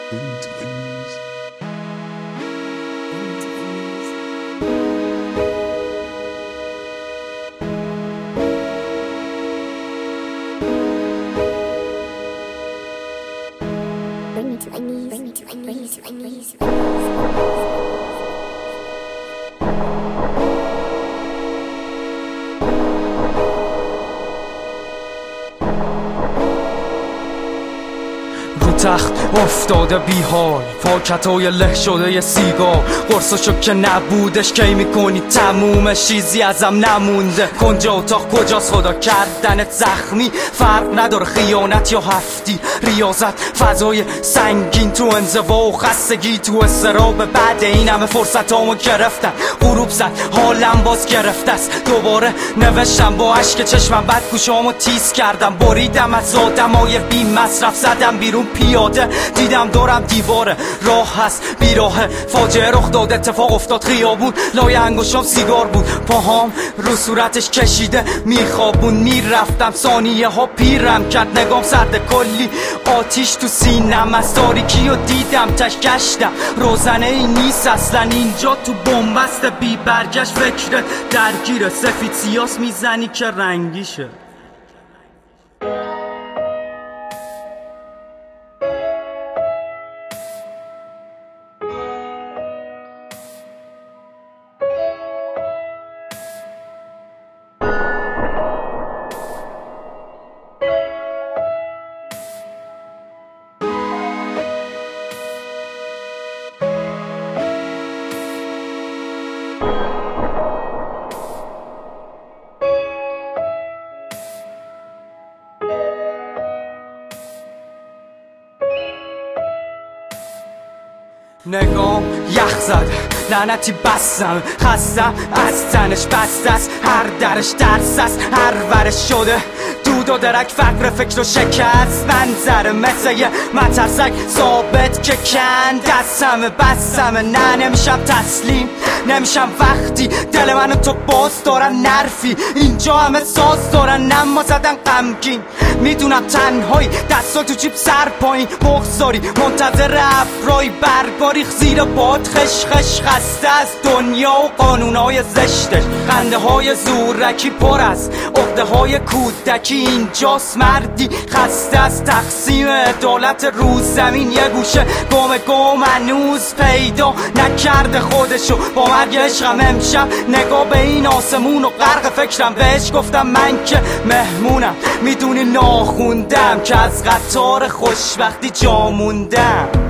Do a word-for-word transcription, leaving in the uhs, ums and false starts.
Bring me to my knees, bring me to my knees, to my knees. رو تخت افتاده بی حال، پاکتای له شده یه سیگار، قرصشو که نبودش کی میکنی تمومش، چیزی ازم نمونده. کنج اتاق کجاست؟ خدا کردنت زخمی فرق نداره، خیانت یا هفتی ریاضت، فضای سنگین تو انزوا و خستگی، تو استراب بعد این همه فرصت هامو گرفتن، غروب زد حالم باز گرفته است. دوباره نوشتم با عشق چشمم، بعد گوشامو تیز کردم، بریدم از آدمای بی مصرف، زدم بیرون پیاده، دیدم دورم دیواره، راه هست بیراه، فاجعه رخ داد، اتفاق افتاد، خیابون لای انگشتام سیگار بود، پاهام رو صورتش کشیده میخوابون، میرفتم ثانیه ها پیرم کرد، نگام سرد، کلی آتیش تو سینم، از تاریکی و دیدم تش گشتم، روزنه ای نیست اصلا اینجا، تو بنبست بی برگشت، فکر درگیره، سفید سیاس میزنی که رنگیشه. نگام یخ زده، لعنتی بستم، خستم از تنش، بسته است هر درش، درس است هر ورش، شده دود و درک، فقر فکر و شکست، منظره مثل یه مترسک ثابت که کن دستمه، بستمه، نه نمیشم تسلیم، نمیشم وقتی دل منو تو باز دارن نرفی، اینجا همه ساز دارن اما زدن غمگین، میدونم تنهایی دستا تو جیب سر پایین، بغضاری منتظر ابرای برگاری، زیر باد خش خش، خسته از دنیا و قانونهای زشتش، خنده های زورکی پر از عقده های کودکی، اینجاست مردی خسته از تقسیم عدالت رو زمین، یه گوشه گم گم هنوز پیدا نکرده خودشو، با مرگ عشقم امشب نگاه به این آسمون و غرق فکرم، بهش گفتم من که مهمونم، میدونی ناخوندم که از قطار خوشبختی جا موندم.